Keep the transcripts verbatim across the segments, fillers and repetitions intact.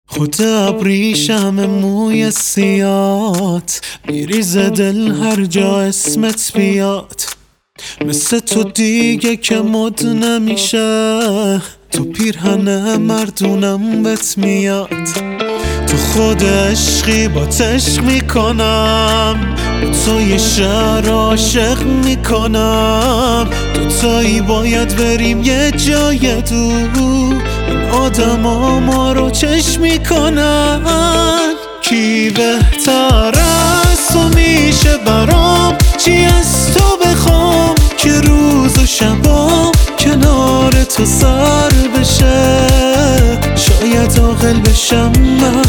خود ابریشم موی سیات میریزه دل هر جا اسمت بیاد. مثل تو دیگه که مد نمیشه، تو پیرهن مردونم بهت میاد. تو خود عشقی با عشق میکنم، تو یه شهر عاشق میکنم. دوتایی باید بریم یه جای دور، این آدم ها ما رو چشم میکنن. کی بهتر از تو میشه برام؟ چی از تو بخوام که روز و شبام کنار تو سر بشه؟ شاید عاقل بشم من.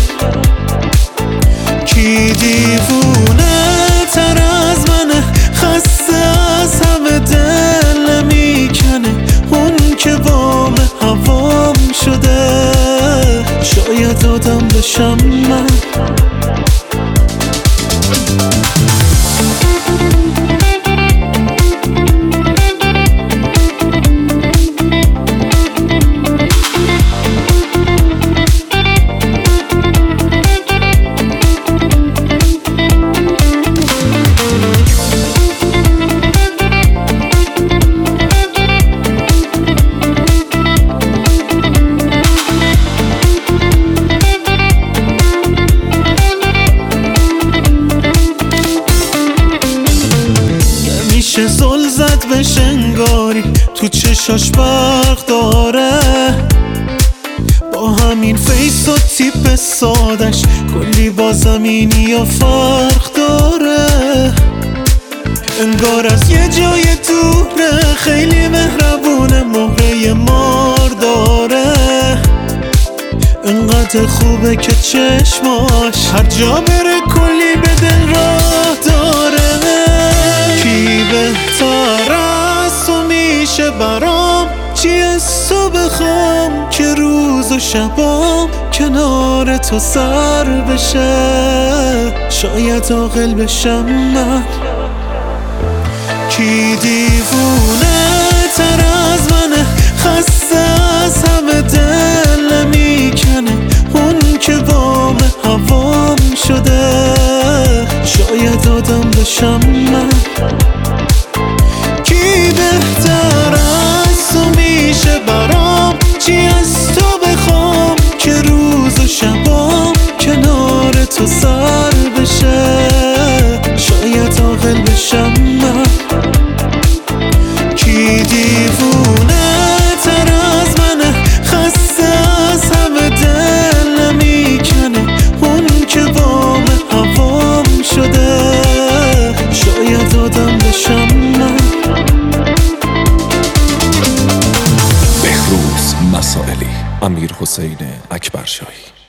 کی دیوونه تر از منه، خسته از همه دل میکنه، اون که وام هوام شده. شاید آدم بشم من. میشه زل زد به شنگاری، تو چشاش برق داره. با همین فیس و تیپ سادش کلی با زمینی و فرق داره. انگار از یه جای دوره، خیلی مهربونه، مهره مار داره. انقدر خوبه که چشماش هر جا بره کلی به دل راه داره. کی بهتر از تو میشه برام؟ چی از تو بخوام که روز و شبام کنار تو سر بشه؟ شاید عاقل بشم من. کی دیوونه تر از منه، خسته از همه دل میکنه، اون که وام هوام شده. شاید آدم بشم من. کی بهتر از تو میشه برام؟ چی از تو بخوام که روز و شبام کنار تو سر بشه؟ شاید عاقل بشم من. کی دیوونه تر از منه، خسته از همه دل میکنه، اون که وام هوام شده. شاید آدم بشم من. بهروز مسائلی، امیر حسین اکبرشاهی.